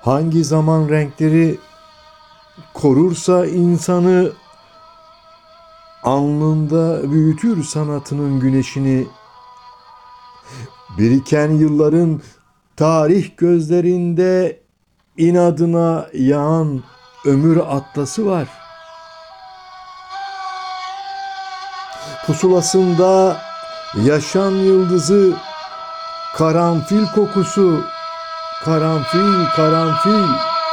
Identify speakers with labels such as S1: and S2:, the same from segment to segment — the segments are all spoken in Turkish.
S1: Hangi zaman renkleri korursa insanı, alnında büyütür sanatının güneşini. Biriken yılların tarih gözlerinde inadına yağan ömür atlası var. Pusulasında yaşam yıldızı, karanfil kokusu, karanfil, karanfil.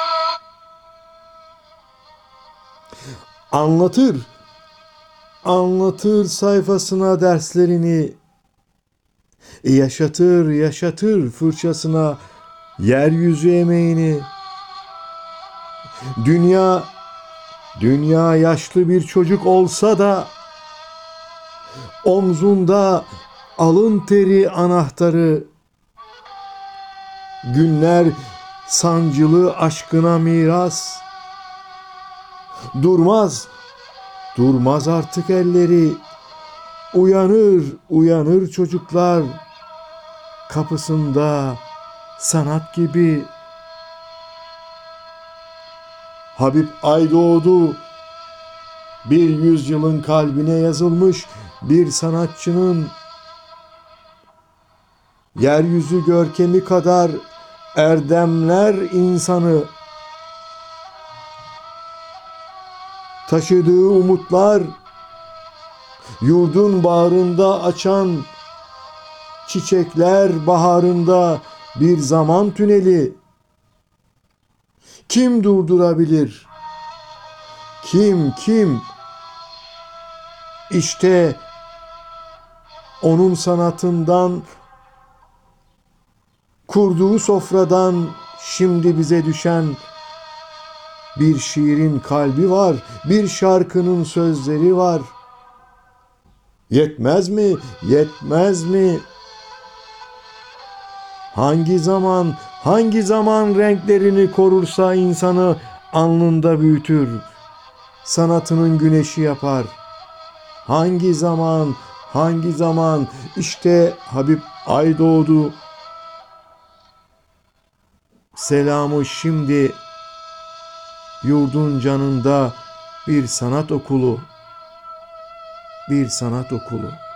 S1: Anlatır, anlatır sayfasına derslerini, yaşatır, yaşatır fırçasına yeryüzü emeğini. Dünya yaşlı bir çocuk olsa da, omzunda alın teri anahtarı, günler sancılı aşkına miras. Durmaz, durmaz artık elleri, uyanır, uyanır çocuklar, kapısında sanat gibi. Habib Aydoğdu, bir yüzyılın kalbine yazılmış bir sanatçının, yeryüzü görkemi kadar erdemler insanı, taşıdığı umutlar, yurdun bağrında açan çiçekler baharında bir zaman tüneli. Kim durdurabilir? Kim? İşte onun sanatından, kurduğu sofradan şimdi bize düşen bir şiirin kalbi var, bir şarkının sözleri var. Yetmez mi? Yetmez mi? Hangi zaman renklerini korursa insanı, alnında büyütür, sanatının güneşi yapar. Hangi zaman? İşte Habib Aydoğdu, selamı şimdi yurdun canında bir sanat okulu, bir sanat okulu.